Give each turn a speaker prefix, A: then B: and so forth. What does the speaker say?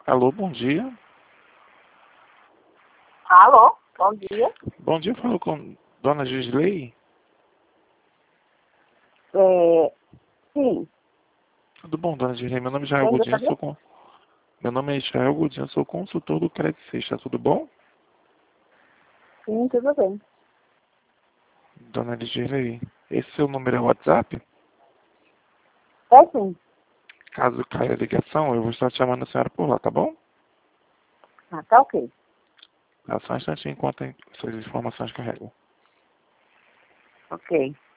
A: Alô, bom dia.
B: Alô, bom dia.
A: Bom dia, falo com Dona Gisley.
B: Sim,
A: Tudo bom, Dona Gisley? Meu nome é Israel
B: quem
A: Godinho,
B: gostaria?
A: Meu nome é Israel Godinho, sou consultor do Credit Suisse, tá tudo bom?
B: Sim, tudo bem.
A: Dona Gisley, esse seu número é o WhatsApp?
B: É sim.
A: Caso caia a ligação, eu vou estar chamando a senhora por lá, tá bom?
B: Ah, tá ok.
A: Só um instantinho enquanto suas informações carregam.
B: Ok.